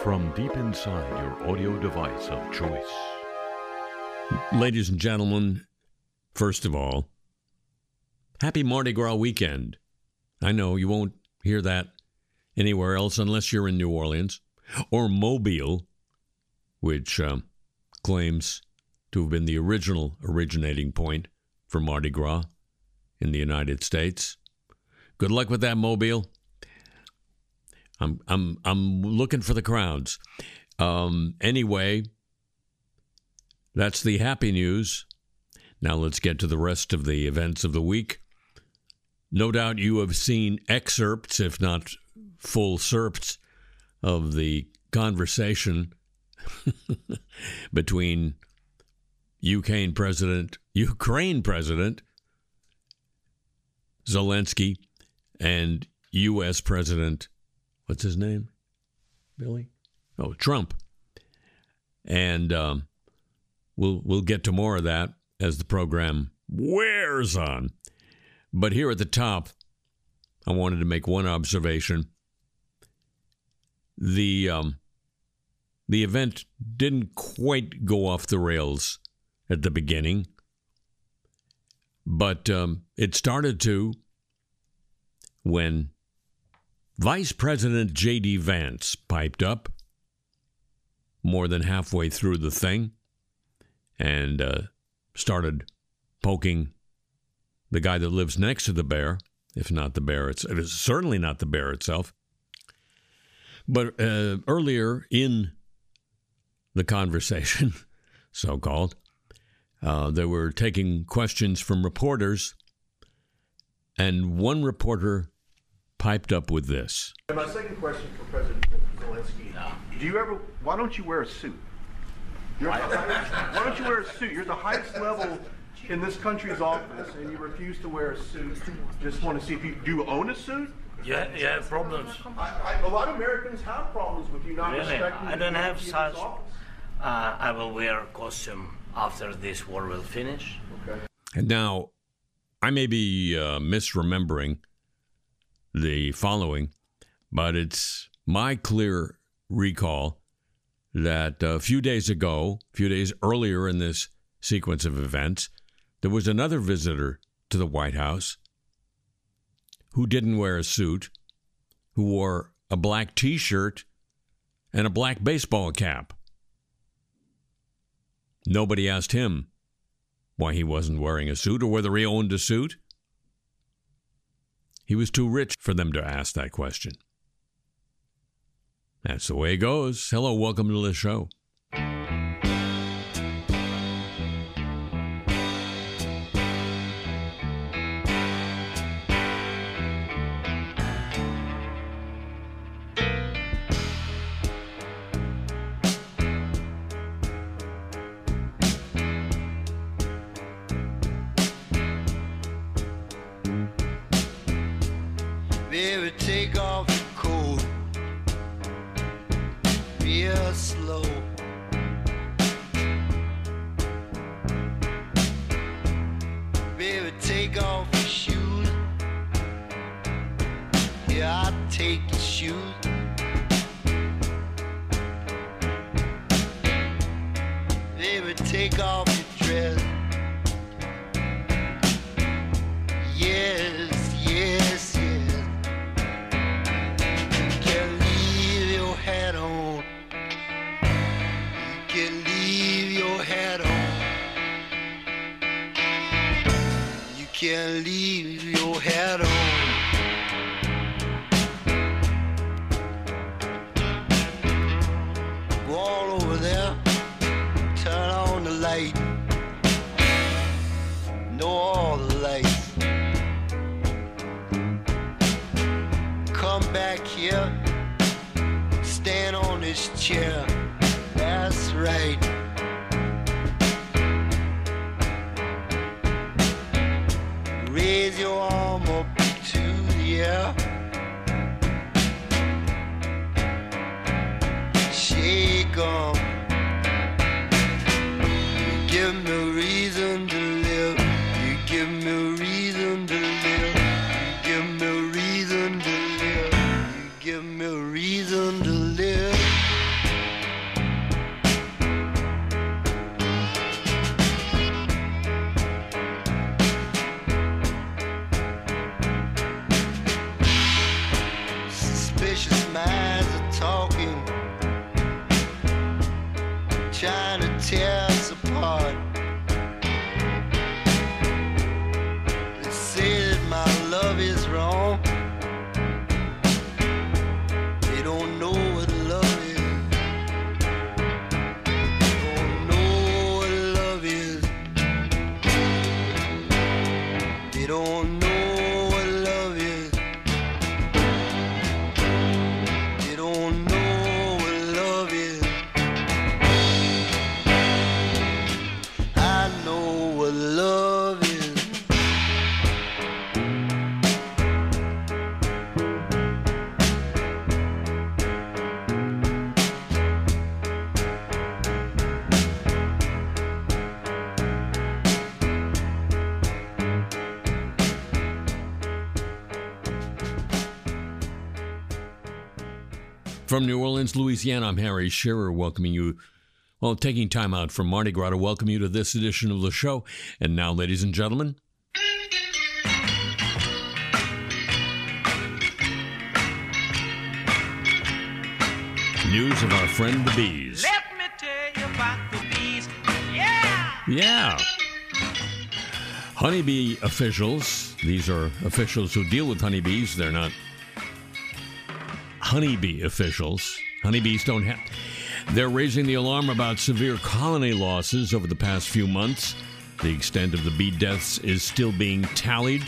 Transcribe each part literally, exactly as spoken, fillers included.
from deep inside your audio device of choice. Ladies and gentlemen, first of all, happy Mardi Gras weekend. I know you won't hear that anywhere else unless you're in New Orleans or Mobile, which uh, claims to have been the original originating point for Mardi Gras in the United States. Good luck with that, Mobile. I'm I'm I'm looking for the crowds. Um, anyway, that's the happy news. Now let's get to the rest of the events of the week. No doubt you have seen excerpts, if not full serps, of the conversation between Ukraine President Ukraine President Zelensky and U S President, what's his name, Billy? Oh, Trump. And um, we'll we'll get to more of that as the program wears on. But here at the top, I wanted to make one observation. The um, the event didn't quite go off the rails at the beginning, but um, it started to when Vice President J D. Vance piped up more than halfway through the thing and uh, started poking the guy that lives next to the bear, if not the bear. It's, it is certainly not the bear itself. But uh, earlier in the conversation, so-called, uh, they were taking questions from reporters, and one reporter piped up with this. And my second question for President Zelensky: no. Do you ever? Why don't you wear a suit? You're the highest, why don't you wear a suit? You're the highest level in this country's office, and you refuse to wear a suit. Just want to see if you do you own a suit? Yeah, yeah, problems. I, I, a lot of Americans have problems with you not really? respecting. I don't the have such. Uh, I will wear a costume after this war will finish. Okay. And now, I may be uh, misremembering the following, but it's my clear recall that a few days ago, a few days earlier in this sequence of events, there was another visitor to the White House who didn't wear a suit, who wore a black T-shirt and a black baseball cap. Nobody asked him why he wasn't wearing a suit or whether he owned a suit. He was too rich for them to ask that question. That's the way it goes. Hello, welcome to the show. Baby, take off your coat real slow. Baby, take off your shoes. Yeah, I'll take your shoes. Baby, take off your dress. Yes, yes, yes. You can leave your hat on. You can leave your hat on. You can leave your hat on. Go all over there. Turn on the light. Know all the lights. Come back here. Stand on this chair. That's right. Raise your arm up to the air. Shake 'em. You give me a reason to live. You give me a reason to live. You give me a reason to live. You give me a reason to live. vicious minds are talking, trying to tear us apart. They say that my love is wrong. They don't know what love is. They don't know what love is. They don't know what love is. They don't know what love is. I know what love is. From New Orleans, Louisiana, I'm Harry Shearer, welcoming you, well, taking time out from Mardi Gras to welcome you to this edition of the show. And now, ladies and gentlemen, news of our friend the bees. Let me tell you about the bees. Yeah! Yeah. Honeybee officials, these are officials who deal with honeybees. They're not honeybee officials. Honeybees don't have... They're raising the alarm about severe colony losses over the past few months. The extent of the bee deaths is still being tallied,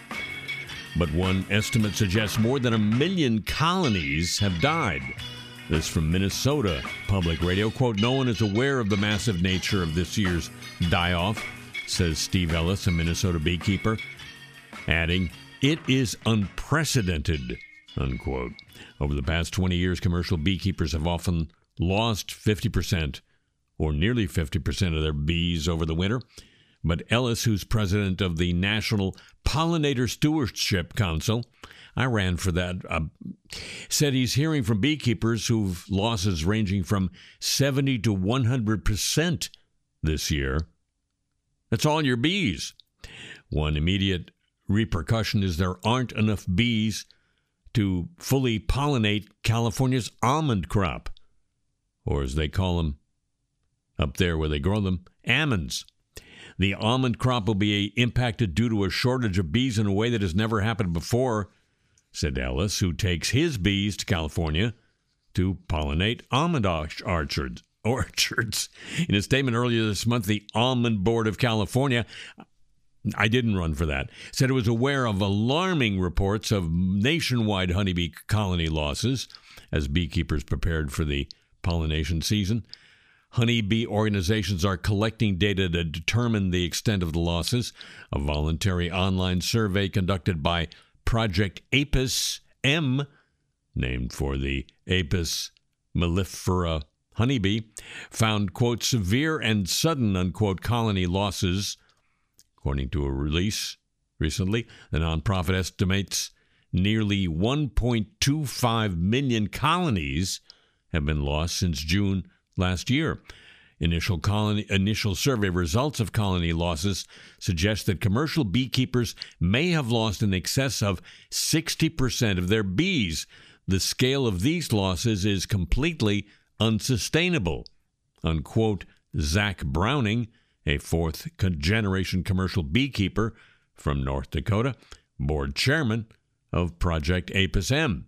but one estimate suggests more than a million colonies have died. This from Minnesota Public Radio. Quote, no one is aware of the massive nature of this year's die-off, says Steve Ellis, a Minnesota beekeeper, adding, it is unprecedented, unquote. Over the past twenty years, commercial beekeepers have often lost fifty percent or nearly fifty percent of their bees over the winter. But Ellis, who's president of the National Pollinator Stewardship Council, I ran for that, uh, said he's hearing from beekeepers who've losses ranging from seventy to one hundred percent this year. That's all your bees. One immediate repercussion is there aren't enough bees to fully pollinate California's almond crop, or as they call them up there where they grow them, almonds. The almond crop will be impacted due to a shortage of bees in a way that has never happened before, said Ellis, who takes his bees to California to pollinate almond orchards. orchards. In a statement earlier this month, the Almond Board of California, I didn't run for that, said it was aware of alarming reports of nationwide honeybee colony losses as beekeepers prepared for the pollination season. Honeybee organizations are collecting data to determine the extent of the losses. A voluntary online survey conducted by Project Apis M, named for the Apis mellifera honeybee, found, quote, severe and sudden, unquote, colony losses. According to a release recently, the nonprofit estimates nearly one point two five million colonies have been lost since June last year. Initial colony, initial survey results of colony losses suggest that commercial beekeepers may have lost in excess of sixty percent of their bees. The scale of these losses is completely unsustainable, unquote, Zach Browning, a fourth-generation commercial beekeeper from North Dakota, board chairman of Project Apis M.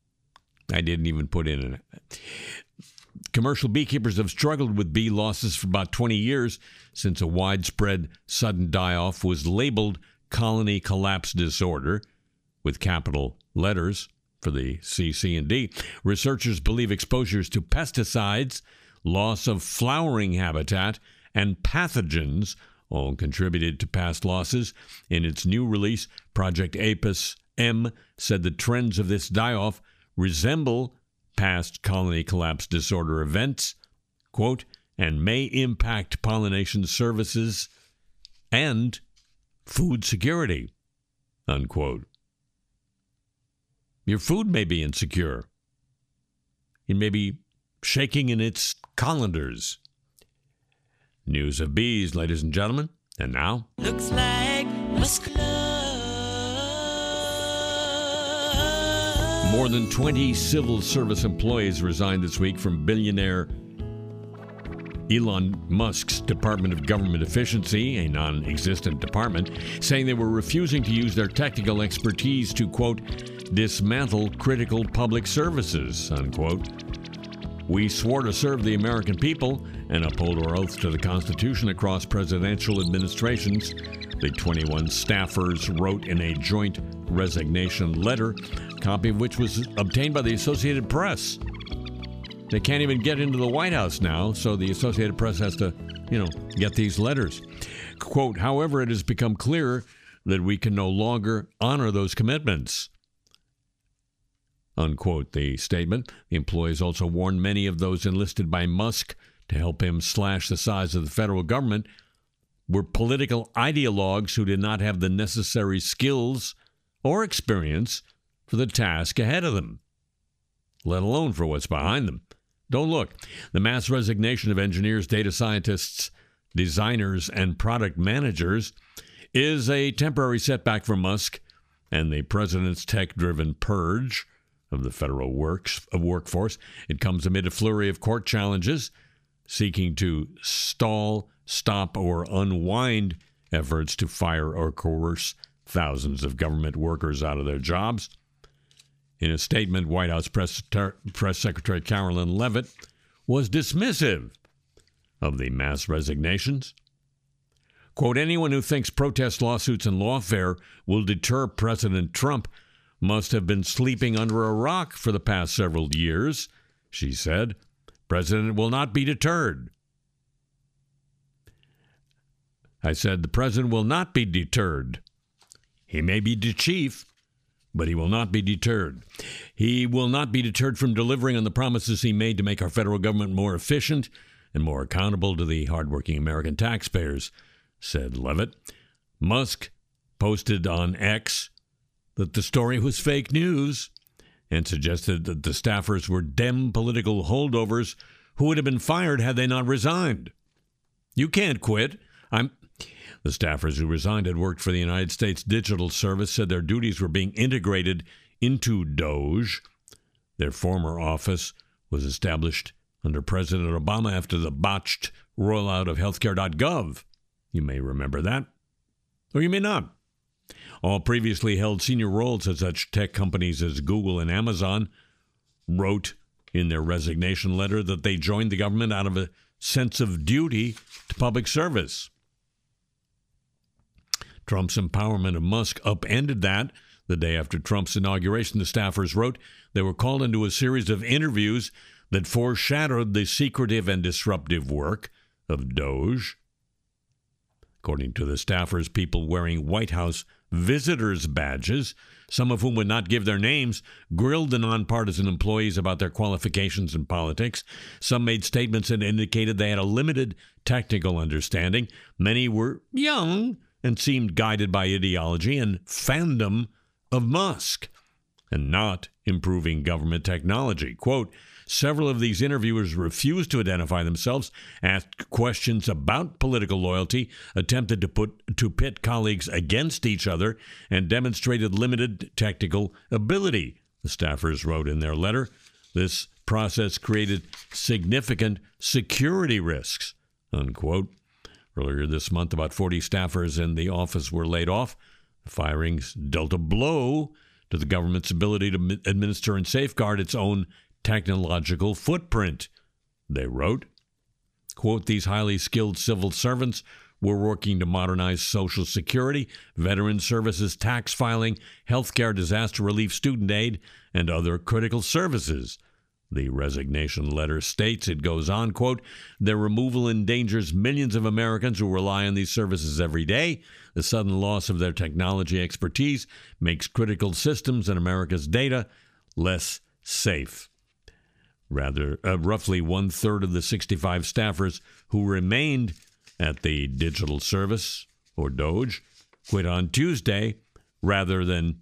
I didn't even put in an... Commercial beekeepers have struggled with bee losses for about twenty years since a widespread sudden die-off was labeled colony collapse disorder with capital letters for the C C and D. Researchers believe exposures to pesticides, loss of flowering habitat, and pathogens all contributed to past losses. In its new release, Project Apis M said the trends of this die-off resemble past colony collapse disorder events, quote, and may impact pollination services and food security, unquote. Your food may be insecure. It may be shaking in its colanders. News of bees, ladies and gentlemen. And now, Looks like muscular. More than twenty civil service employees resigned this week from billionaire Elon Musk's Department of Government Efficiency, a non-existent department, saying they were refusing to use their technical expertise to, quote, dismantle critical public services, unquote. We swore to serve the American people and uphold our oath to the Constitution across presidential administrations, the twenty-one staffers wrote in a joint resignation letter, copy of which was obtained by the Associated Press. They can't even get into the White House now, so the Associated Press has to, you know, get these letters. Quote, however, it has become clear that we can no longer honor those commitments. Unquote, the statement. The employees also warned many of those enlisted by Musk to help him slash the size of the federal government were political ideologues who did not have the necessary skills or experience for the task ahead of them, let alone for what's behind them. Don't look. The mass resignation of engineers, data scientists, designers, and product managers is a temporary setback for Musk and the president's tech-driven purge of the federal works of workforce. It comes amid a flurry of court challenges seeking to stall, stop, or unwind efforts to fire or coerce thousands of government workers out of their jobs. In a statement, White House Press, Press Secretary Carolyn Leavitt was dismissive of the mass resignations. Quote, anyone who thinks protest lawsuits and lawfare will deter President Trump must have been sleeping under a rock for the past several years, she said. President will not be deterred. I said the president will not be deterred. He may be the chief, but he will not be deterred. He will not be deterred from delivering on the promises he made to make our federal government more efficient and more accountable to the hardworking American taxpayers, said Leavitt. Musk posted on X that the story was fake news and suggested that the staffers were Dem political holdovers who would have been fired had they not resigned. You can't quit. I'm... The staffers who resigned had worked for the United States Digital Service, said their duties were being integrated into Doge. Their former office was established under President Obama after the botched rollout of healthcare dot gov. You may remember that, or you may not. All previously held senior roles at such tech companies as Google and Amazon wrote in their resignation letter that they joined the government out of a sense of duty to public service. Trump's empowerment of Musk upended that. The day after Trump's inauguration, the staffers wrote they were called into a series of interviews that foreshadowed the secretive and disruptive work of Doge. According to the staffers, people wearing White House visitors' badges, some of whom would not give their names, grilled the nonpartisan employees about their qualifications in politics. Some made statements that indicated they had a limited technical understanding. Many were young and seemed guided by ideology and fandom of Musk and not improving government technology. Quote, several of these interviewers refused to identify themselves, asked questions about political loyalty, attempted to put to pit colleagues against each other, and demonstrated limited technical ability, the staffers wrote in their letter. This process created significant security risks, unquote. Earlier this month, about forty staffers in the office were laid off. The firings dealt a blow to the government's ability to administer and safeguard its own technological footprint, they wrote. Quote, these highly skilled civil servants were working to modernize Social Security, veteran services, tax filing, healthcare, disaster relief, student aid, and other critical services. The resignation letter states, it goes on, quote, their removal endangers millions of Americans who rely on these services every day. The sudden loss of their technology expertise makes critical systems and America's data less safe. Rather, uh, roughly one-third of the sixty-five staffers who remained at the digital service, or Doge, quit on Tuesday rather than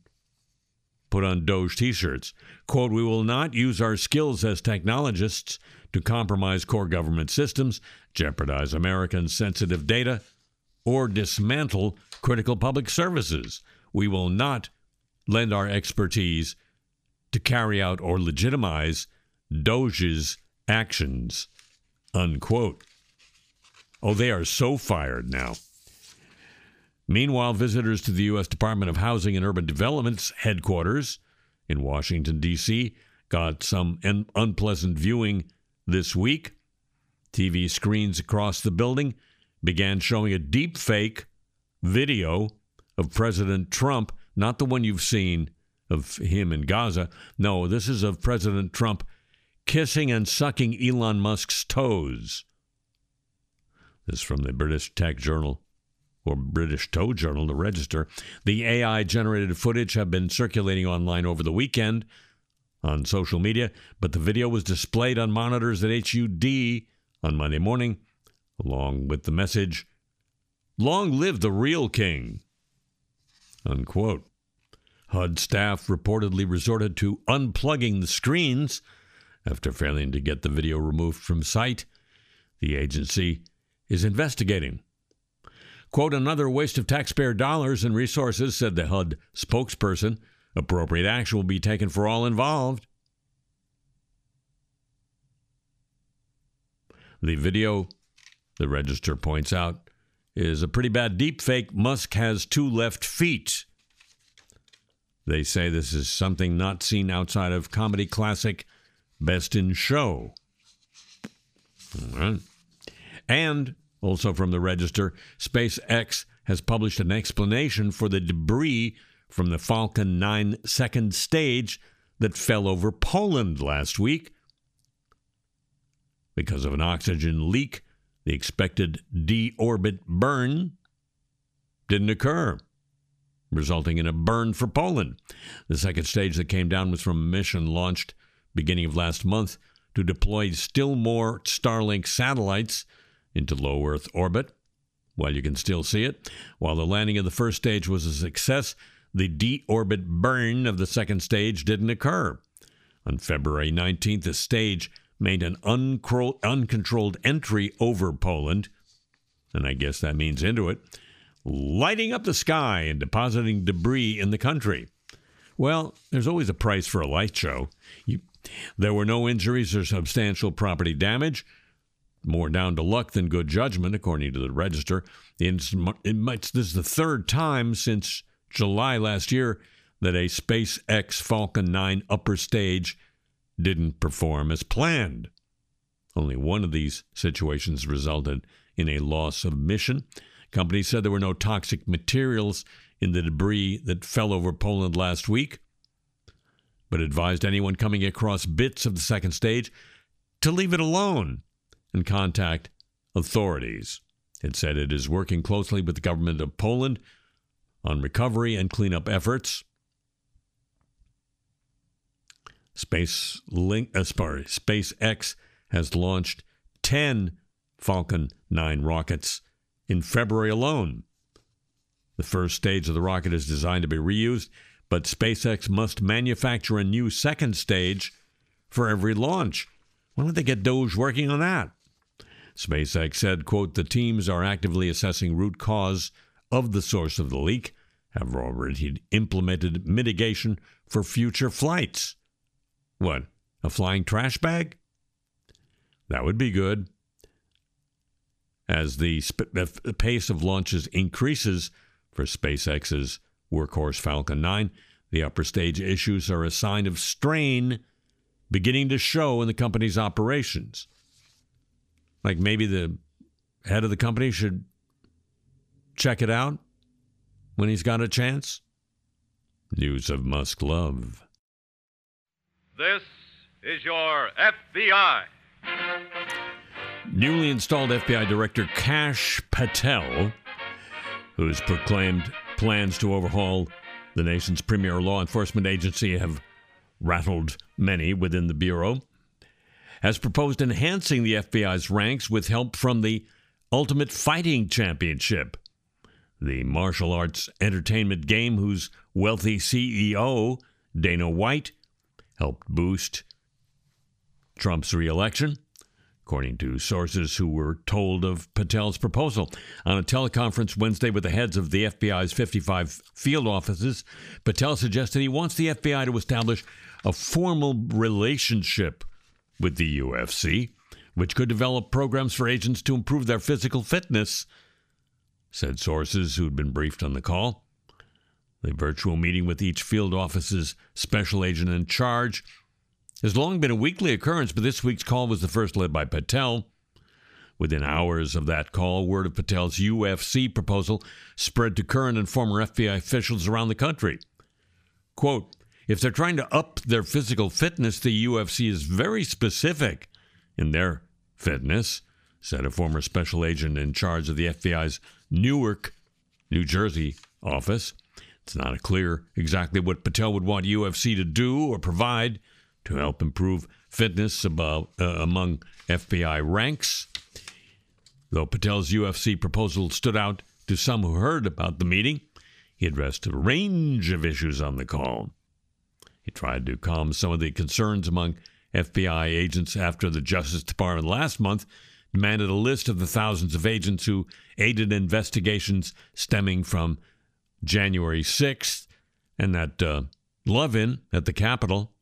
put on Doge T-shirts. Quote, we will not use our skills as technologists to compromise core government systems, jeopardize Americans' sensitive data, or dismantle critical public services. We will not lend our expertise to carry out or legitimize Doge's actions, unquote. Oh, they are so fired now. Meanwhile, visitors to the U S Department of Housing and Urban Development's headquarters in Washington, D C got some un- unpleasant viewing this week. T V screens across the building began showing a deep fake video of President Trump, not the one you've seen of him in Gaza. No, this is of President Trump kissing and sucking Elon Musk's toes. This is from the British Tech Journal, or British Toe Journal, the Register. The A I-generated footage have been circulating online over the weekend on social media, but the video was displayed on monitors at H U D on Monday morning, along with the message, "Long live the real king," unquote. H U D staff reportedly resorted to unplugging the screens after failing to get the video removed from site. The agency is investigating. Quote, "Another waste of taxpayer dollars and resources," said the H U D spokesperson. "Appropriate action will be taken for all involved." The video, the Register points out, is a pretty bad deepfake. Musk has two left feet. They say this is something not seen outside of comedy classic Best in Show. All right. And also from the Register, SpaceX has published an explanation for the debris from the Falcon nine second stage that fell over Poland last week. Because of an oxygen leak, the expected deorbit burn didn't occur, resulting in a burn for Poland. The second stage that came down was from a mission launched beginning of last month to deploy still more Starlink satellites into low Earth orbit. While you can still see it, while the landing of the first stage was a success, the deorbit burn of the second stage didn't occur. On February nineteenth, the stage made an uncro- uncontrolled entry over Poland, and I guess that means into it, lighting up the sky and depositing debris in the country. Well, there's always a price for a light show. You, there were no injuries or substantial property damage. More down to luck than good judgment, according to the Register. It might, this is the third time since July last year that a SpaceX Falcon nine upper stage didn't perform as planned. Only one of these situations resulted in a loss of mission. Company said there were no toxic materials in the debris that fell over Poland last week, but advised anyone coming across bits of the second stage to leave it alone and contact authorities. It said it is working closely with the government of Poland on recovery and cleanup efforts. Space Link, uh, sorry, SpaceX has launched ten Falcon nine rockets in February alone. The first stage of the rocket is designed to be reused, but SpaceX must manufacture a new second stage for every launch. Why don't they get Doge working on that? SpaceX said, quote, "The teams are actively assessing root cause of the source of the leak, have already implemented mitigation for future flights." What, a flying trash bag? That would be good. As the sp- the pace of launches increases for SpaceX's workhorse Falcon nine, the upper stage issues are a sign of strain beginning to show in the company's operations. Like maybe the head of the company should check it out when he's got a chance. News of Musk love. This is your F B I. Newly installed F B I Director Kash Patel, who's proclaimed plans to overhaul the nation's premier law enforcement agency, have rattled many within the Bureau, has proposed enhancing the F B I's ranks with help from the Ultimate Fighting Championship, the martial arts entertainment game whose wealthy C E O, Dana White, helped boost Trump's reelection, according to sources who were told of Patel's proposal. On a teleconference Wednesday with the heads of the F B I's fifty-five field offices, Patel suggested he wants the F B I to establish a formal relationship with the U F C, which could develop programs for agents to improve their physical fitness, said sources who'd been briefed on the call. The virtual meeting with each field office's special agent in charge has long been a weekly occurrence, but this week's call was the first led by Patel. Within hours of that call, word of Patel's U F C proposal spread to current and former F B I officials around the country. Quote, if they're trying to up their physical fitness, the U F C is very specific in their fitness, said a former special agent in charge of the F B I's Newark, New Jersey office. It's not clear exactly what Patel would want U F C to do or provide to help improve fitness about, uh, among F B I ranks. Though Patel's U F C proposal stood out to some who heard about the meeting, he addressed a range of issues on the call. He tried to calm some of the concerns among F B I agents after the Justice Department last month demanded a list of the thousands of agents who aided investigations stemming from January sixth and that uh, love-in at the Capitol.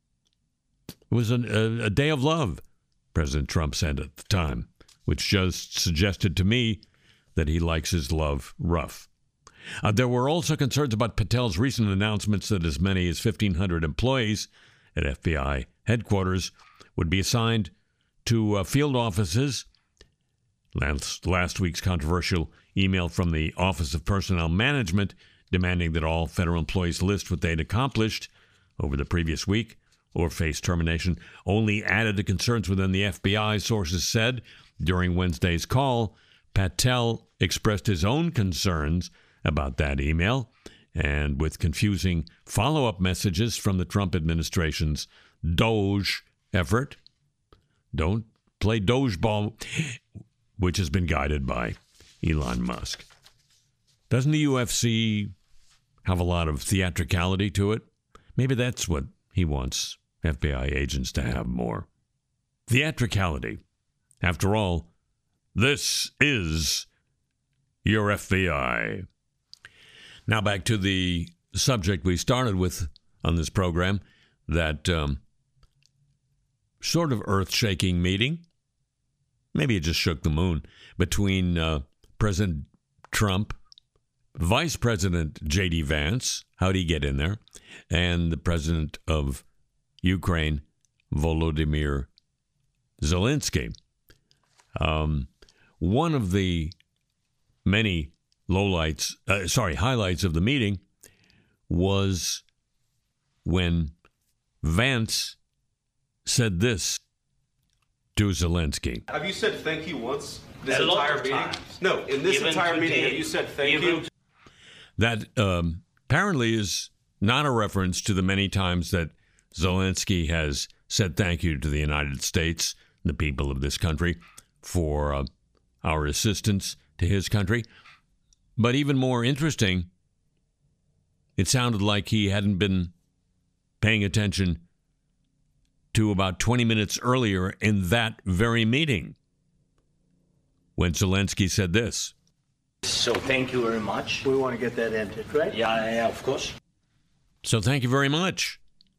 It was an, a, a day of love, President Trump said at the time, which just suggested to me that he likes his love rough. Uh, there were also concerns about Patel's recent announcements that as many as fifteen hundred employees at F B I headquarters would be assigned to uh, field offices. Last, last week's controversial email from the Office of Personnel Management demanding that all federal employees list what they'd accomplished over the previous week or face termination only added to concerns within the F B I, sources said. During Wednesday's call, Patel expressed his own concerns about that email, and with confusing follow-up messages from the Trump administration's Doge effort. Don't play Doge ball, which has been guided by Elon Musk. Doesn't the U F C have a lot of theatricality to it? Maybe that's what he wants F B I agents to have more. Theatricality. After all, this is your F B I. Now back to the subject we started with on this program, that um, sort of earth-shaking meeting. Maybe it just shook the moon between uh, President Trump, Vice President J D Vance, how'd he get in there, and the President of Ukraine, Volodymyr Zelensky. Um, one of the many lowlights, uh, sorry, highlights of the meeting was when Vance said this to Zelensky. Have you said thank you once this A lot entire of meeting? times. No, in this Even entire today, meeting, have you said thank even you? That um, apparently is not a reference to the many times that Zelensky has said thank you to the United States, the people of this country, for uh, our assistance to his country. But even more interesting, it sounded like he hadn't been paying attention to about twenty minutes earlier in that very meeting when Zelensky said this. So thank you very much. We want to get that ended, right? Yeah, yeah, of course. So thank you very much.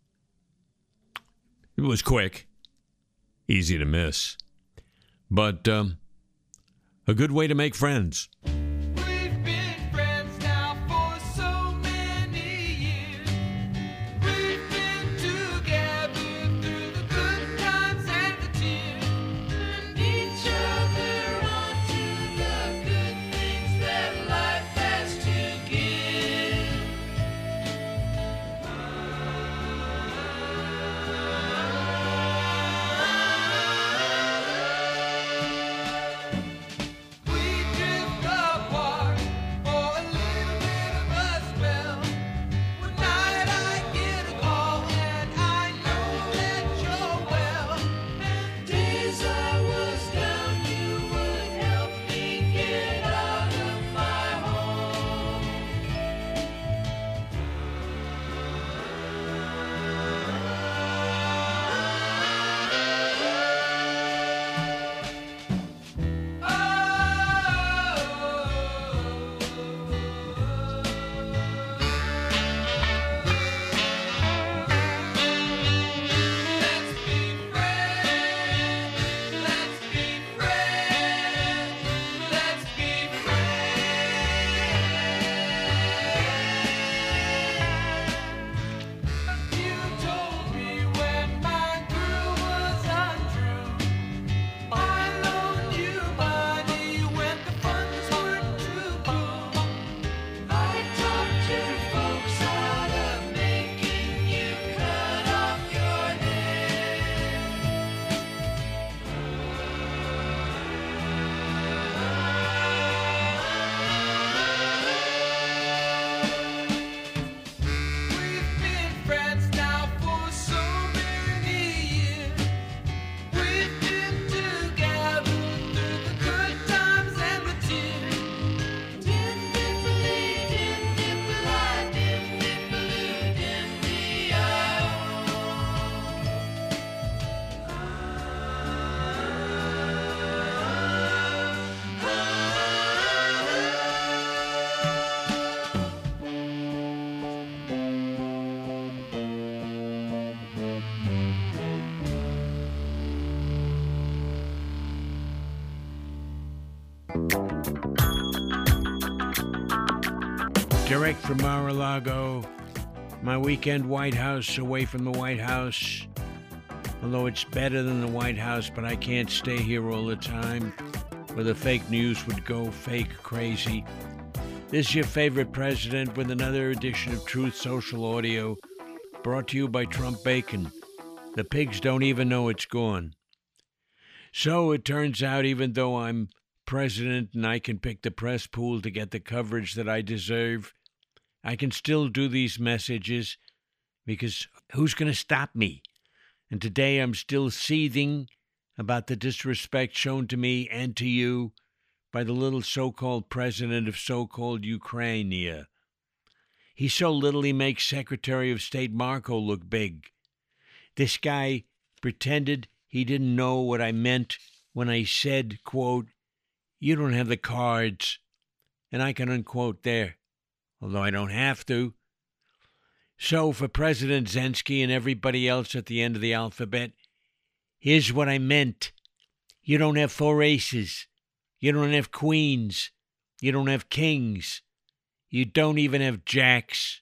It was quick, easy to miss, but um, a good way to make friends. We've been friends now for so many years. We've been together through the good times and the tears. And each other onto the good things that life has to give. We drift apart. Direct from Mar-a-Lago, my weekend White House away from the White House. Although it's better than the White House, but I can't stay here all the time, where the fake news would go fake crazy. This is your favorite president with another edition of Truth Social Audio, brought to you by Trump Bacon. The pigs don't even know it's gone. So it turns out, even though I'm president and I can pick the press pool to get the coverage that I deserve, I can still do these messages because who's going to stop me? And today I'm still seething about the disrespect shown to me and to you by the little so-called president of so-called Ukraine. He's so little he makes Secretary of State Marco look big. This guy pretended he didn't know what I meant when I said, quote, "You don't have the cards," and I can unquote there, although I don't have to. So for President Zelensky and everybody else at the end of the alphabet, here's what I meant. You don't have four aces. You don't have queens. You don't have kings. You don't even have jacks.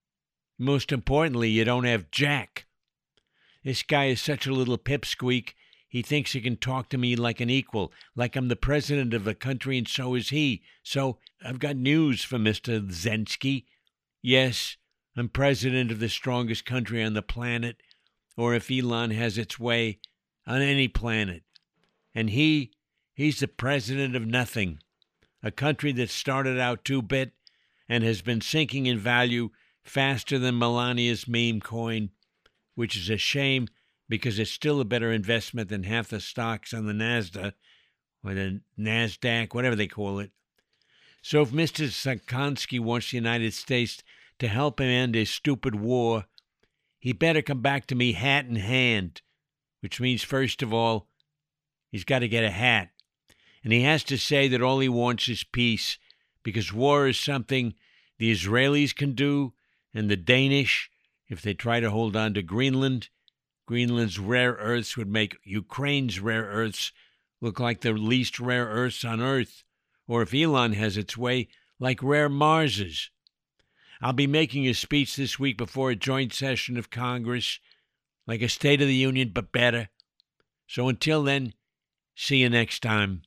Most importantly, you don't have Jack. This guy is such a little pipsqueak. He thinks he can talk to me like an equal, like I'm the president of the country and so is he. So I've got news for Mister Zelensky. Yes, I'm president of the strongest country on the planet, or if Elon has its way, on any planet. And he, he's the president of nothing, a country that started out two-bit and has been sinking in value faster than Melania's meme coin, which is a shame because it's still a better investment than half the stocks on the NASDAQ, or the NASDAQ, whatever they call it. So if Mister Zelensky wants the United States to help him end his stupid war, he better come back to me hat in hand, which means, first of all, he's got to get a hat. And he has to say that all he wants is peace, because war is something the Israelis can do, and the Danish, if they try to hold on to Greenland. Greenland's rare earths would make Ukraine's rare earths look like the least rare earths on Earth, or if Elon has its way, like rare Marses. I'll be making a speech this week before a joint session of Congress, like a State of the Union, but better. So until then, see you next time.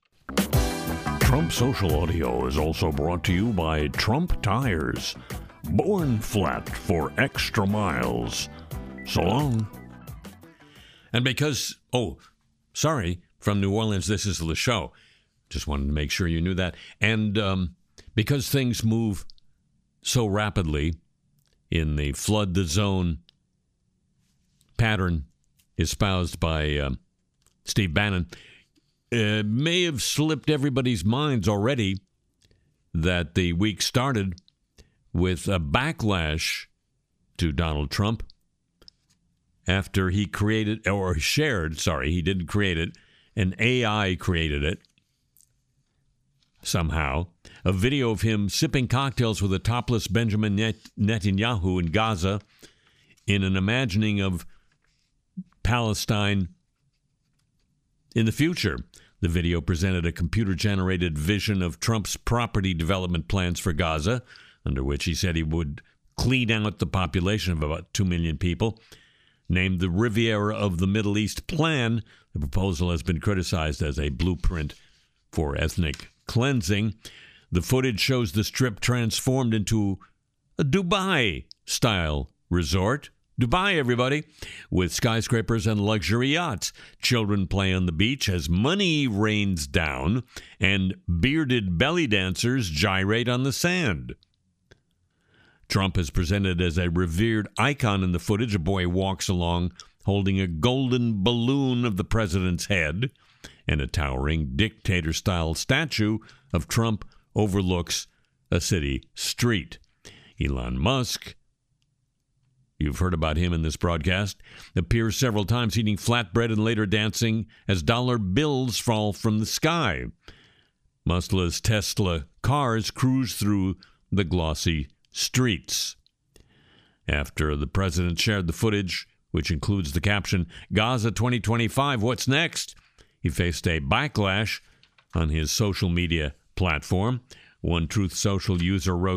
Trump Social Audio is also brought to you by Trump Tires. Born flat for extra miles. So long. And because, oh, sorry, from New Orleans, this is the show. Just wanted to make sure you knew that. And um, because things move so rapidly in the flood the zone pattern espoused by um, Steve Bannon, it may have slipped everybody's minds already that the week started with a backlash to Donald Trump after he created, or shared, sorry, he didn't create it, an A I created it somehow, a video of him sipping cocktails with a topless Benjamin Net- Netanyahu in Gaza in an imagining of Palestine in the future. The video presented a computer-generated vision of Trump's property development plans for Gaza, under which he said he would clean out the population of about two million people. Named the Riviera of the Middle East Plan, the proposal has been criticized as a blueprint for ethnic cleansing. The footage shows the strip transformed into a Dubai-style resort. Dubai, everybody, with skyscrapers and luxury yachts. Children play on the beach as money rains down, and bearded belly dancers gyrate on the sand. Trump is presented as a revered icon in the footage. A boy walks along holding a golden balloon of the president's head, and a towering dictator-style statue of Trump overlooks a city street. Elon Musk, you've heard about him in this broadcast, appears several times eating flatbread and later dancing as dollar bills fall from the sky. Musk's Tesla cars cruise through the glossy streets. After the president shared the footage, which includes the caption, Gaza twenty twenty-five, what's next? He faced a backlash on his social media platform. One Truth Social user wrote,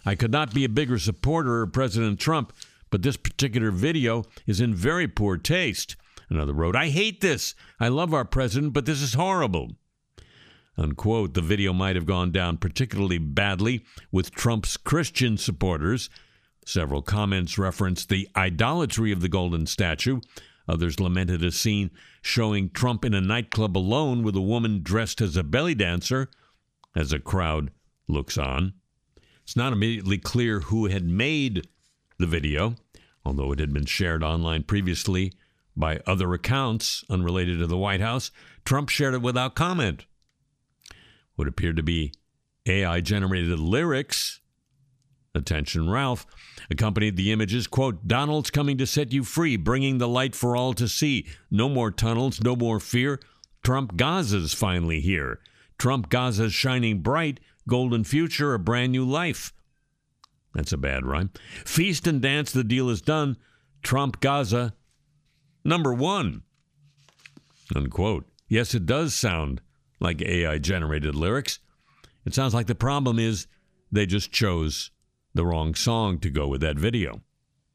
I could not be a bigger supporter of President Trump, but this particular video is in very poor taste. Another wrote, I hate this. I love our president, but this is horrible. Unquote. The video might have gone down particularly badly with Trump's Christian supporters. Several comments referenced the idolatry of the golden statue. Others lamented a scene showing Trump in a nightclub alone with a woman dressed as a belly dancer, as a crowd looks on. It's not immediately clear who had made the video, although it had been shared online previously by other accounts unrelated to the White House. Trump shared it without comment. What appeared to be A I-generated lyrics, attention Ralph, accompanied the images, quote, Donald's coming to set you free, bringing the light for all to see. No more tunnels, no more fear. Trump Gaza's finally here. Trump Gaza's shining bright, golden future, a brand new life. That's a bad rhyme. Feast and dance, the deal is done. Trump Gaza, number one. Unquote. Yes, it does sound like A I-generated lyrics. It sounds like the problem is they just chose the wrong song to go with that video.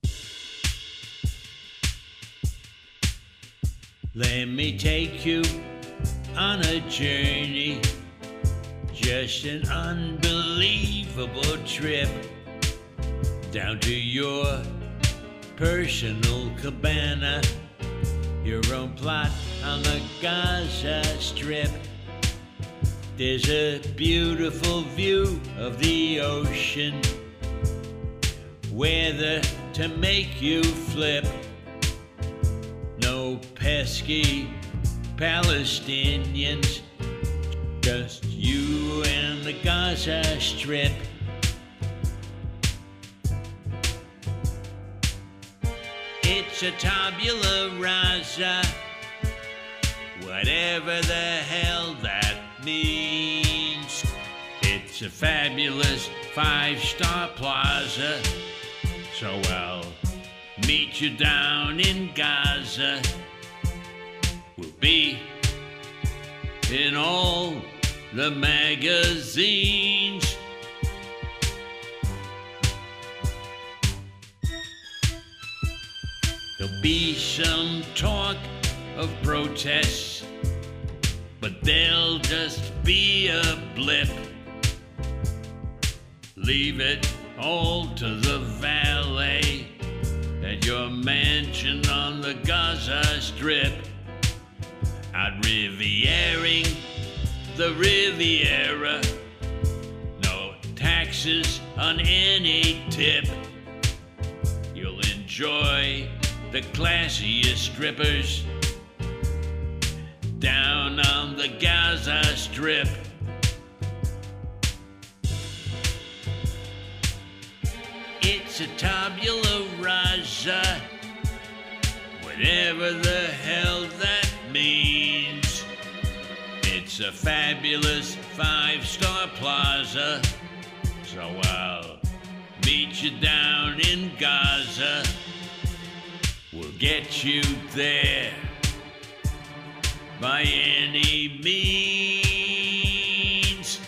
Let me take you on a journey, just an unbelievable trip, down to your personal cabana, your own plot on the Gaza Strip. There's a beautiful view of the ocean, weather to make you flip. No pesky Palestinians, just you and the Gaza Strip. It's a tabula rasa, whatever the hell that means. It's a fabulous five-star plaza, so I'll meet you down in Gaza. We'll be in all the magazines. There'll be some talk of protests, but they'll just be a blip. Leave it all to the valet at your mansion on the Gaza Strip. Out Riviering the Riviera, no taxes on any tip. You'll enjoy the classiest strippers down on the Gaza Strip. It's a tabula rasa, whatever the hell that means. It's a fabulous five-star plaza, so I'll meet you down in Gaza. We'll get you there by any means.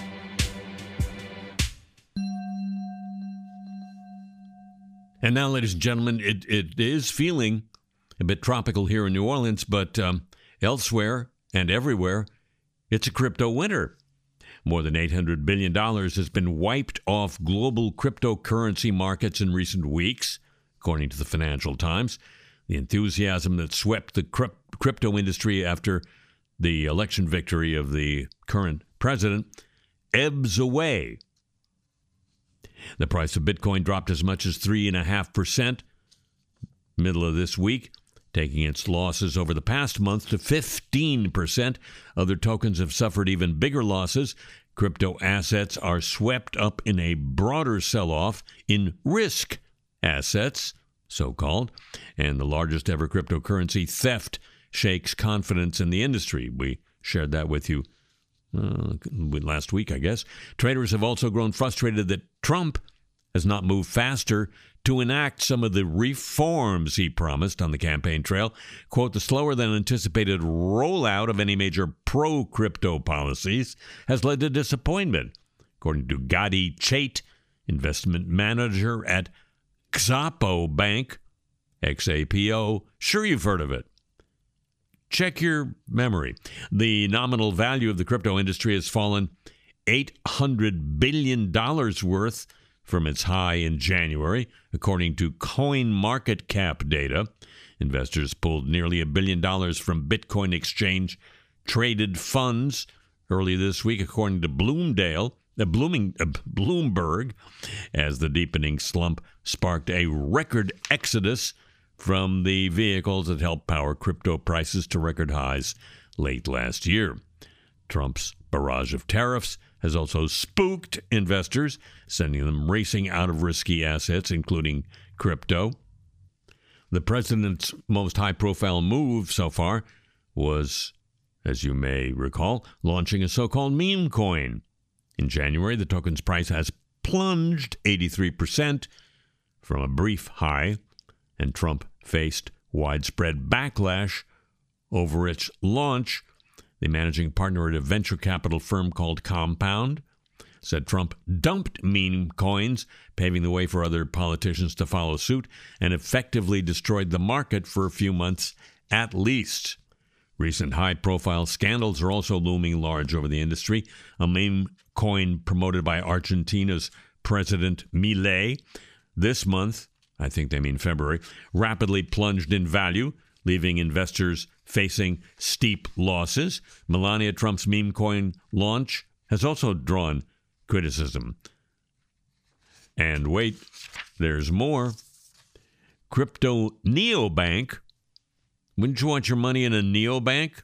And now, ladies and gentlemen, it, it is feeling a bit tropical here in New Orleans, but um, elsewhere and everywhere, it's a crypto winter. More than eight hundred billion dollars has been wiped off global cryptocurrency markets in recent weeks, according to the Financial Times. The enthusiasm that swept the crypto industry after the election victory of the current president ebbs away. The price of Bitcoin dropped as much as three point five percent middle of this week, taking its losses over the past month to fifteen percent. Other tokens have suffered even bigger losses. Crypto assets are swept up in a broader sell-off in risk assets, so-called, and the largest ever cryptocurrency theft shakes confidence in the industry. We shared that with you uh, last week, I guess. Traders have also grown frustrated that Trump has not moved faster to enact some of the reforms he promised on the campaign trail. Quote, the slower than anticipated rollout of any major pro-crypto policies has led to disappointment, according to Gadi Chait, investment manager at Xapo Bank, X A P O. Sure, you've heard of it. Check your memory. The nominal value of the crypto industry has fallen eight hundred billion dollars worth from its high in January, according to CoinMarketCap data. Investors pulled nearly a billion dollars from Bitcoin exchange traded funds early this week, according to Bloomdale, uh, Blooming, uh, Bloomberg, as the deepening slump sparked a record exodus from the vehicles that helped power crypto prices to record highs late last year. Trump's barrage of tariffs has also spooked investors, sending them racing out of risky assets, including crypto. The president's most high-profile move so far was, as you may recall, launching a so-called meme coin. In January, the token's price has plunged eighty-three percent from a brief high, and Trump faced widespread backlash over its launch. The managing partner at a venture capital firm called Compound said Trump dumped meme coins, paving the way for other politicians to follow suit, and effectively destroyed the market for a few months at least. Recent high-profile scandals are also looming large over the industry. A meme coin promoted by Argentina's President Milei this month, I think they mean February, rapidly plunged in value, leaving investors facing steep losses. Melania Trump's meme coin launch has also drawn criticism. And wait, there's more. Crypto neobank. Wouldn't you want your money in a neobank?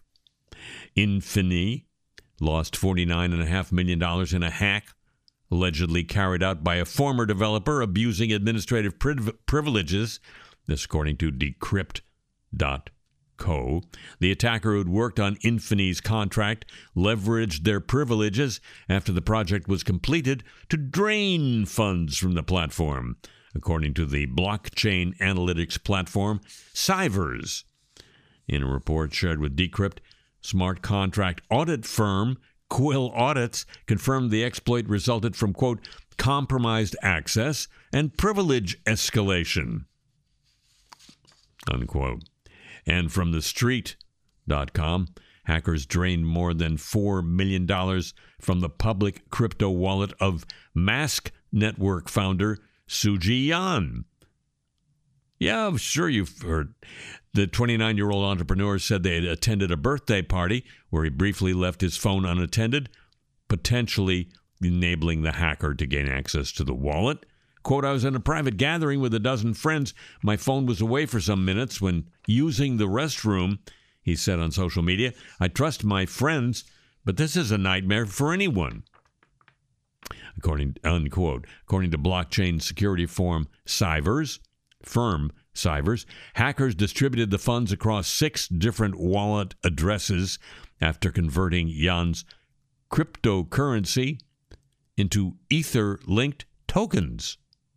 Infini lost forty-nine point five million dollars in a hack allegedly carried out by a former developer abusing administrative priv- privileges, this according to Decrypt dot co. The attacker who'd worked on Infini's contract leveraged their privileges after the project was completed to drain funds from the platform, according to the blockchain analytics platform Cyvers. In a report shared with Decrypt, smart contract audit firm Quill Audits confirmed the exploit resulted from, quote, compromised access and privilege escalation, unquote. And from the street dot com, hackers drained more than four million dollars from the public crypto wallet of Mask Network founder Suji Yan. Yeah, I'm sure you've heard. The twenty-nine-year-old entrepreneur said they had attended a birthday party where he briefly left his phone unattended, potentially enabling the hacker to gain access to the wallet. Quote, I was in a private gathering with a dozen friends. My phone was away for some minutes when using the restroom, he said on social media. I trust my friends, but this is a nightmare for anyone. According, unquote. According to blockchain security firm Cyvers, firm Cyvers, hackers distributed the funds across six different wallet addresses after converting Yan's cryptocurrency into Ether-linked tokens.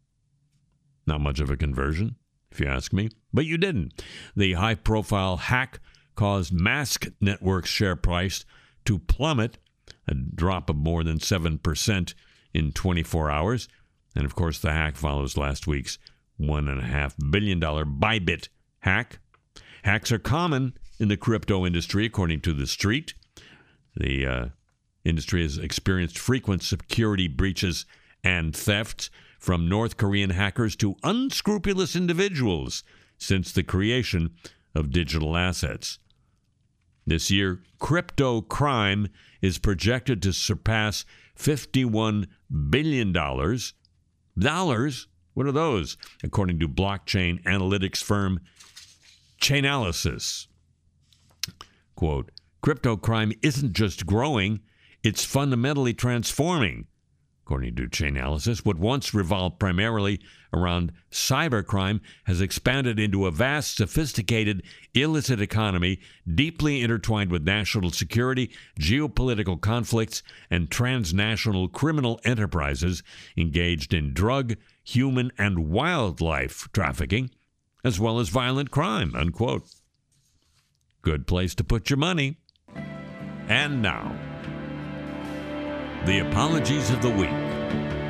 Not much of a conversion, if you ask me, but you didn't. The high-profile hack caused Mask Network's share price to plummet, a drop of more than seven percent in twenty-four hours. And, of course, the hack follows last week's one point five billion dollars Bybit hack. Hacks are common in the crypto industry, according to The Street. The uh, industry has experienced frequent security breaches and thefts from North Korean hackers to unscrupulous individuals since the creation of digital assets. This year, crypto crime is projected to surpass fifty-one billion dollars. Dollars? What are those? According to blockchain analytics firm Chainalysis. Quote, crypto crime isn't just growing, it's fundamentally transforming. According to Chainalysis, what once revolved primarily around cybercrime has expanded into a vast, sophisticated, illicit economy deeply intertwined with national security, geopolitical conflicts, and transnational criminal enterprises engaged in drug, human, and wildlife trafficking, as well as violent crime, unquote. Good place to put your money. And now, the apologies of the week.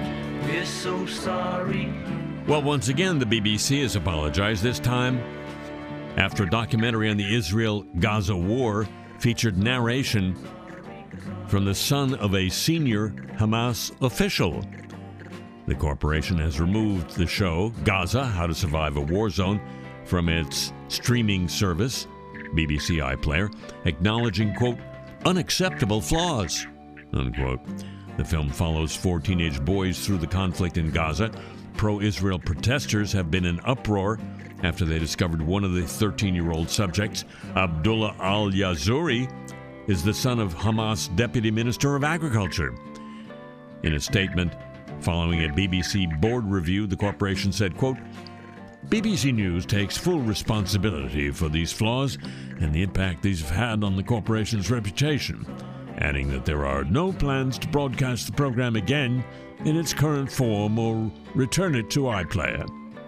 We're so sorry. Well, once again, the B B C has apologized, this time after a documentary on the Israel-Gaza war featured narration from the son of a senior Hamas official. The corporation has removed the show, Gaza, How to Survive a War Zone, from its streaming service, B B C iPlayer, acknowledging, quote, unacceptable flaws, unquote. The film follows four teenage boys through the conflict in Gaza. Pro-Israel protesters have been in uproar after they discovered one of the thirteen-year-old subjects, Abdullah al-Yazuri, is the son of Hamas Deputy Minister of Agriculture. In a statement following a B B C board review, the corporation said, quote, B B C News takes full responsibility for these flaws and the impact these have had on the corporation's reputation, adding that there are no plans to broadcast the program again in its current form or return it to iPlayer.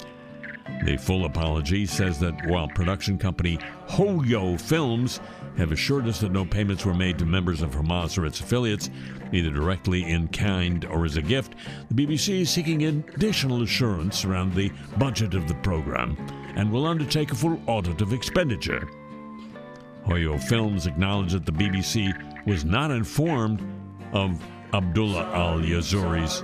The full apology says that while production company Hoyo Films have assured us that no payments were made to members of Hamas or its affiliates, either directly in kind or as a gift, the B B C is seeking additional assurance around the budget of the program and will undertake a full audit of expenditure. Hoyo Films acknowledged that the B B C was not informed of Abdullah al-Yazuri's,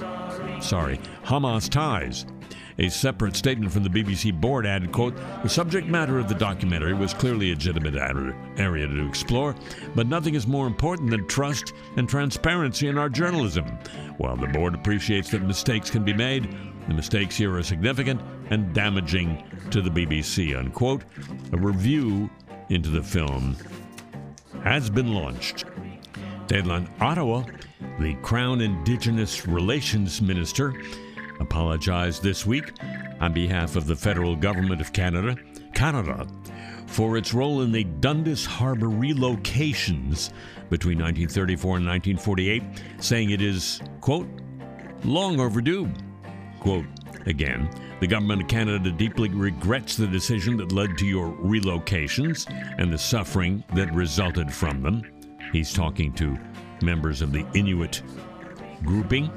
sorry, Hamas ties. A separate statement from the B B C board added, quote, the subject matter of the documentary was clearly a legitimate area to explore, but nothing is more important than trust and transparency in our journalism. While the board appreciates that mistakes can be made, the mistakes here are significant and damaging to the B B C, unquote. A review into the film has been launched. Deadline, Ottawa, the Crown Indigenous Relations Minister, apologized this week on behalf of the federal government of Canada, Canada, for its role in the Dundas Harbor relocations between nineteen thirty-four and nineteen forty-eight, saying it is, quote, long overdue. Quote, again, the government of Canada deeply regrets the decision that led to your relocations and the suffering that resulted from them. He's talking to members of the Inuit grouping.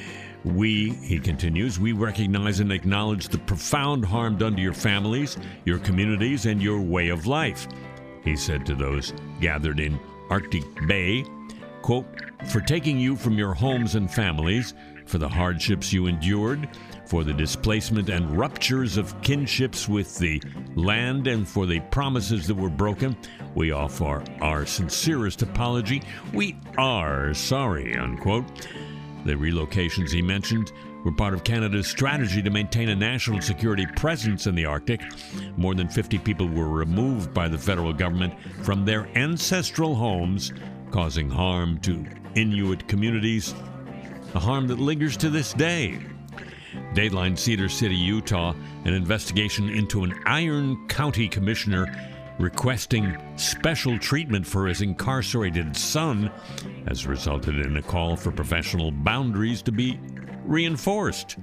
We, he continues, we recognize and acknowledge the profound harm done to your families, your communities, and your way of life, he said to those gathered in Arctic Bay, quote, for taking you from your homes and families, for the hardships you endured, for the displacement and ruptures of kinships with the land, and for the promises that were broken, we offer our sincerest apology. We are sorry, unquote. The relocations he mentioned were part of Canada's strategy to maintain a national security presence in the Arctic. More than fifty people were removed by the federal government from their ancestral homes, causing harm to Inuit communities, a harm that lingers to this day. Dateline Cedar City, Utah, an investigation into an Iron County commissioner requesting special treatment for his incarcerated son has resulted in a call for professional boundaries to be reinforced.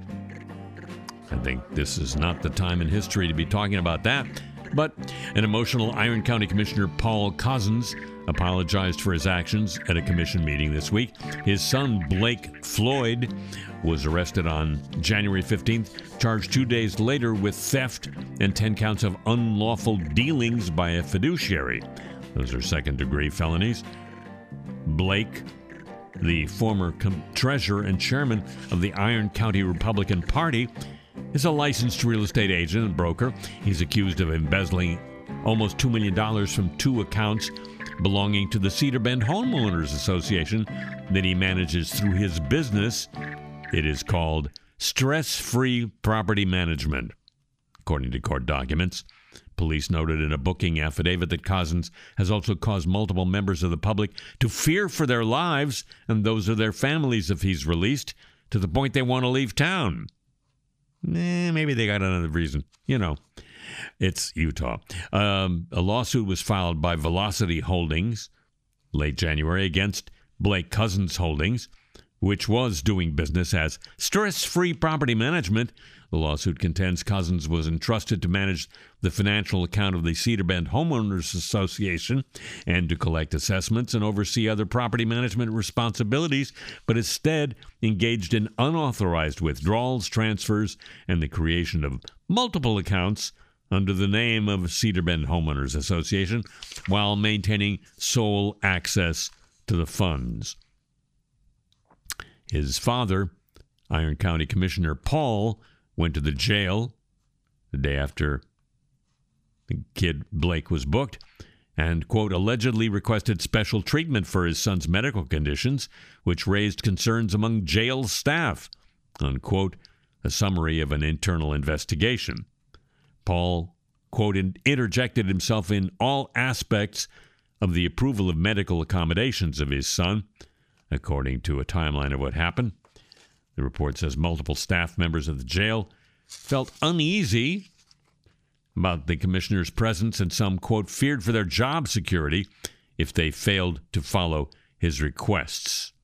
I think this is not the time in history to be talking about that, but an emotional Iron County Commissioner Paul Cozzens apologized for his actions at a commission meeting this week. His son, Blake Floyd, was arrested on January fifteenth, charged two days later with theft and ten counts of unlawful dealings by a fiduciary. Those are second-degree felonies. Blake, the former com- treasurer and chairman of the Iron County Republican Party, is a licensed real estate agent and broker. He's accused of embezzling almost two million dollars from two accounts belonging to the Cedar Bend Homeowners Association that he manages through his business. It is called Stress-Free Property Management, according to court documents. Police noted in a booking affidavit that Cozzens has also caused multiple members of the public to fear for their lives and those of their families if he's released, to the point they want to leave town. Eh, maybe they got another reason. You know, it's Utah. Um, a lawsuit was filed by Velocity Holdings late January against Blake Cozzens Holdings, which was doing business as Stress-Free Property Management. The lawsuit contends Cousins was entrusted to manage the financial account of the Cedar Bend Homeowners Association and to collect assessments and oversee other property management responsibilities, but instead engaged in unauthorized withdrawals, transfers, and the creation of multiple accounts under the name of Cedar Bend Homeowners Association while maintaining sole access to the funds. His father, Iron County Commissioner Paul, went to the jail the day after the kid Blake was booked and, quote, allegedly requested special treatment for his son's medical conditions, which raised concerns among jail staff, unquote, a summary of an internal investigation. Paul, quote, interjected himself in all aspects of the approval of medical accommodations of his son, according to a timeline of what happened. The report says multiple staff members of the jail felt uneasy about the commissioner's presence and some, quote, feared for their job security if they failed to follow his requests.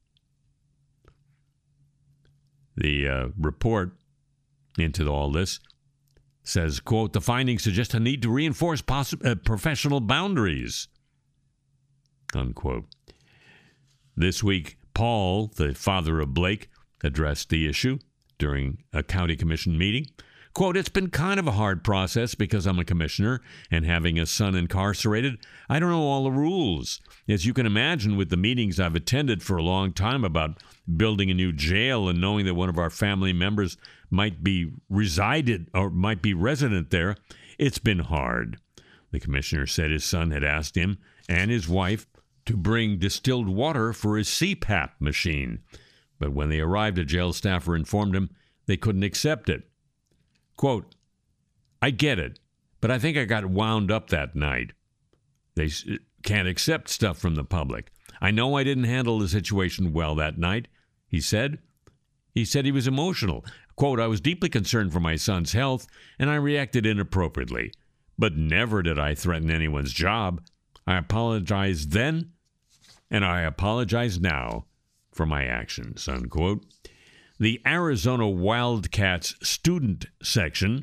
The uh, report into all this says, quote, the findings suggest a need to reinforce poss- uh, professional boundaries, unquote. This week, Paul, the father of Blake, addressed the issue during a county commission meeting. Quote, it's been kind of a hard process because I'm a commissioner and having a son incarcerated, I don't know all the rules. As you can imagine, with the meetings I've attended for a long time about building a new jail and knowing that one of our family members might be resided or might be resident there, it's been hard. The commissioner said his son had asked him and his wife to bring distilled water for his C PAP machine. But when they arrived, a jail staffer informed him they couldn't accept it. Quote, I get it, but I think I got wound up that night. They can't accept stuff from the public. I know I didn't handle the situation well that night, he said. He said he was emotional. Quote, I was deeply concerned for my son's health, and I reacted inappropriately. But never did I threaten anyone's job. I apologized then, and I apologize now for my actions, unquote. The Arizona Wildcats student section,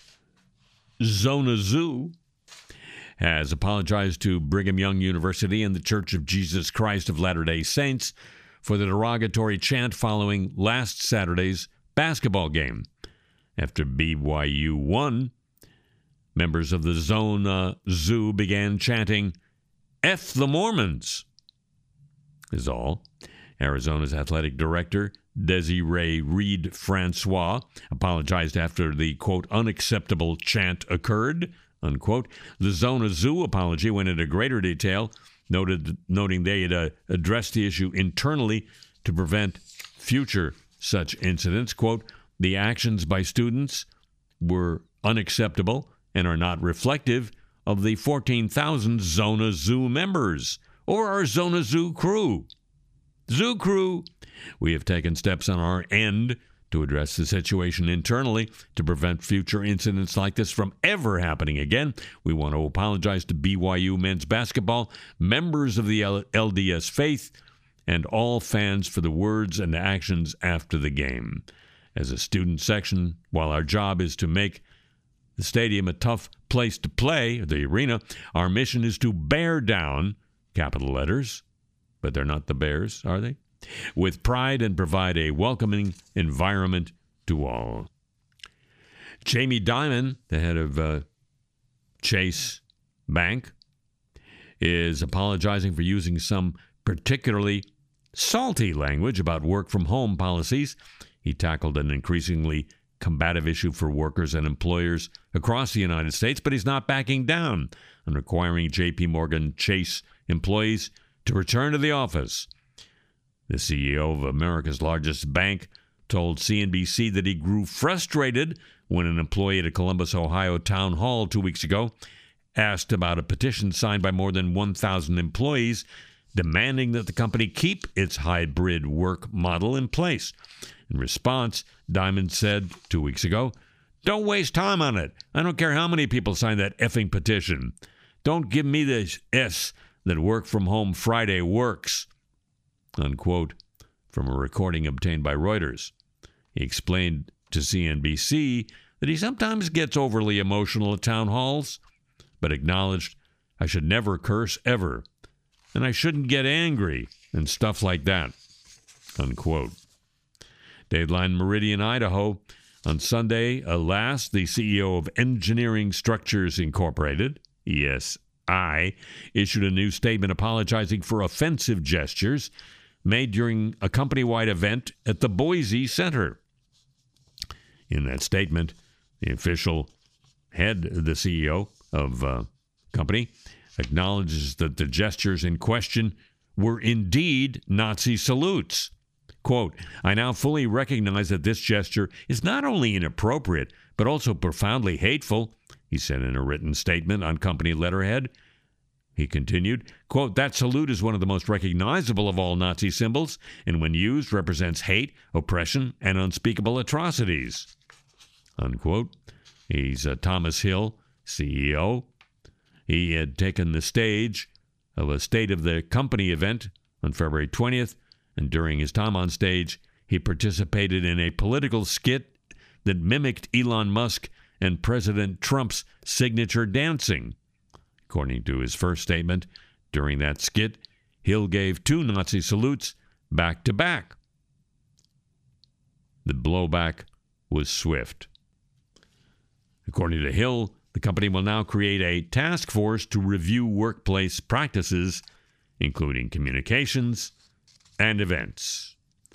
Zona Zoo, has apologized to Brigham Young University and the Church of Jesus Christ of Latter-day Saints for the derogatory chant following last Saturday's basketball game. After B Y U won, members of the Zona Zoo began chanting, F the Mormons, is all. Arizona's athletic director, Desiree Reed Francois, apologized after the, quote, unacceptable chant occurred, unquote. The Zona Zoo apology went into greater detail, noted, noting they had uh, addressed the issue internally to prevent future such incidents. Quote, the actions by students were unacceptable and are not reflective of the fourteen thousand Zona Zoo members or our Zona Zoo crew. Zoo crew, we have taken steps on our end to address the situation internally to prevent future incidents like this from ever happening again. We want to apologize to B Y U men's basketball, members of the L D S faith, and all fans for the words and actions after the game. As a student section, while our job is to make the stadium a tough place to play, the arena, our mission is to bear down, capital letters, but they're not the Bears, are they? With pride and provide a welcoming environment to all. Jamie Dimon, the head of uh, Chase Bank, is apologizing for using some particularly salty language about work-from-home policies. He tackled an increasingly combative issue for workers and employers across the United States, but he's not backing down on requiring J P Morgan Chase employees to return to the office. The C E O of America's largest bank told C N B C that he grew frustrated when an employee at a Columbus, Ohio town hall two weeks ago asked about a petition signed by more than one thousand employees demanding that the company keep its hybrid work model in place. In response, Dimon said two weeks ago, "Don't waste time on it. I don't care how many people sign that effing petition. Don't give me this S that work from home Friday works," unquote, from a recording obtained by Reuters. He explained to C N B C that he sometimes gets overly emotional at town halls, but acknowledged, "I should never curse ever, and I shouldn't get angry," and stuff like that, unquote. Dateline Meridian, Idaho. On Sunday, Alas, the C E O of Engineering Structures Incorporated, E S I, issued a new statement apologizing for offensive gestures made during a company-wide event at the Boise Center. In that statement, the official head, the C E O of the uh, company, acknowledges that the gestures in question were indeed Nazi salutes. Quote, "I now fully recognize that this gesture is not only inappropriate, but also profoundly hateful," he said in a written statement on company letterhead. He continued, quote, "That salute is one of the most recognizable of all Nazi symbols, and when used represents hate, oppression, and unspeakable atrocities," unquote. He's uh, Thomas Hill, C E O. He had taken the stage of a State of the Company event on February twentieth, and during his time on stage, he participated in a political skit that mimicked Elon Musk and President Trump's signature dancing. According to his first statement, during that skit, Hill gave two Nazi salutes back to back. The blowback was swift. According to Hill, the company will now create a task force to review workplace practices, including communications and events.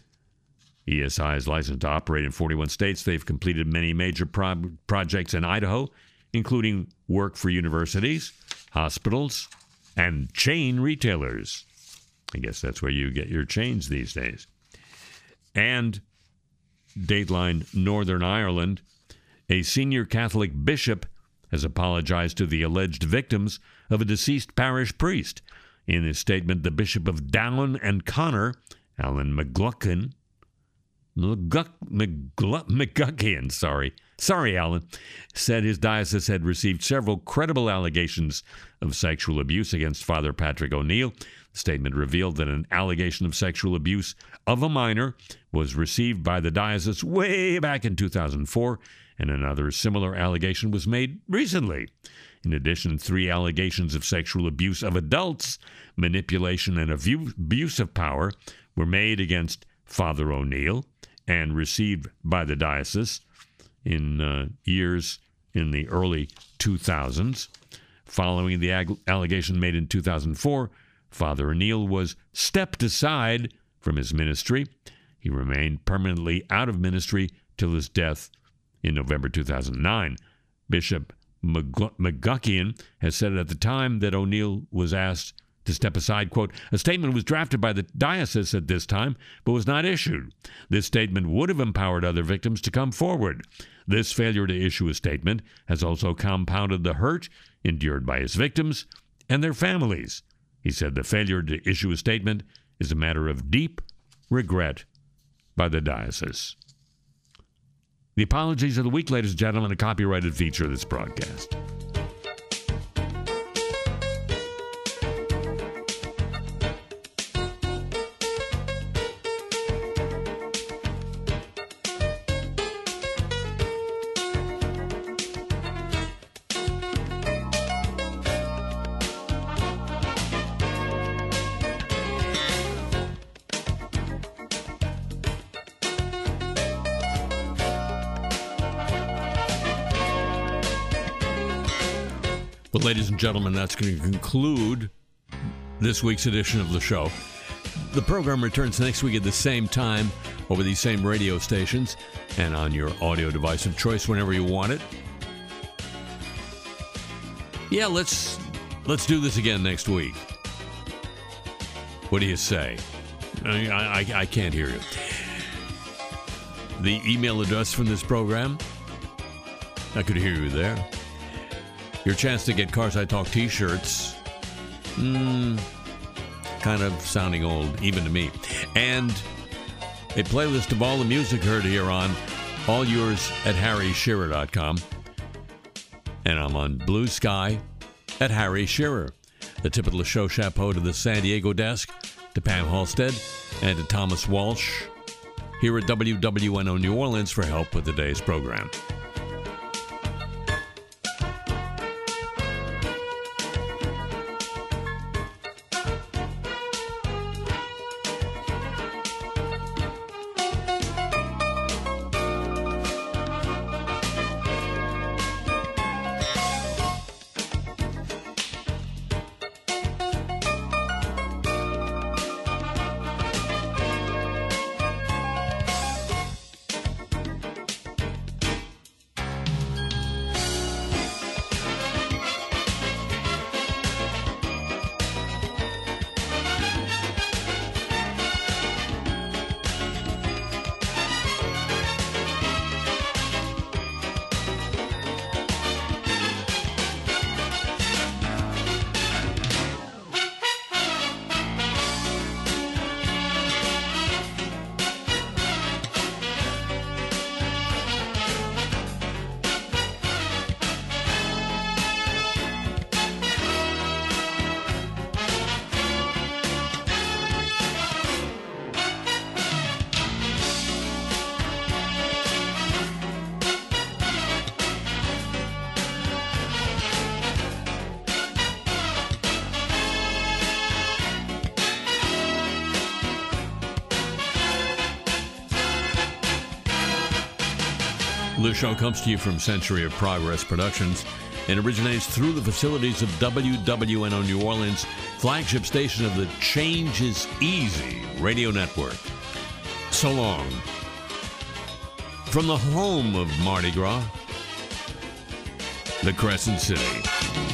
E S I is licensed to operate in forty-one states. They've completed many major pro- projects in Idaho, including work for universities, hospitals, and chain retailers. I guess that's where you get your chains these days. And Dateline Northern Ireland, a senior Catholic bishop has apologized to the alleged victims of a deceased parish priest. In his statement, the Bishop of Down and Connor, Alan McGluckin, McGuck, McGluck, McGuckian, sorry, sorry, Alan, said his diocese had received several credible allegations of sexual abuse against Father Patrick O'Neill. The statement revealed that an allegation of sexual abuse of a minor was received by the diocese way back in two thousand four, and another similar allegation was made recently. In addition, three allegations of sexual abuse of adults, manipulation, and abuse of power were made against Father O'Neill and received by the diocese in uh, years in the early two thousands. Following the ag- allegation made in two thousand four, Father O'Neill was stepped aside from his ministry. He remained permanently out of ministry till his death in November two thousand nine. Bishop McGuckian has said at the time that O'Neill was asked to step aside, quote, "A statement was drafted by the diocese at this time, but was not issued. This statement would have empowered other victims to come forward. This failure to issue a statement has also compounded the hurt endured by his victims and their families." He said the failure to issue a statement is a matter of deep regret by the diocese. The apologies of the week, ladies and gentlemen, a copyrighted feature of this broadcast. Well, ladies and gentlemen, that's going to conclude this week's edition of the show. The program returns next week at the same time over these same radio stations and on your audio device of choice whenever you want it. Yeah, let's let's do this again next week. What do you say? I, I, I can't hear you. The email address from this program, I could hear you there. Your chance to get Cars I Talk t-shirts, mm, kind of sounding old, even to me. And a playlist of all the music heard here on All Yours at harry shearer dot com. And I'm on Blue Sky at Harry Shearer. The tip of the show chapeau to the San Diego desk, to Pam Halstead, and to Thomas Walsh here at W W N O New Orleans for help with today's program. This show comes to you from Century of Progress Productions and originates through the facilities of W W N O New Orleans, flagship station of the Change is Easy radio network. So long. From the home of Mardi Gras, the Crescent City.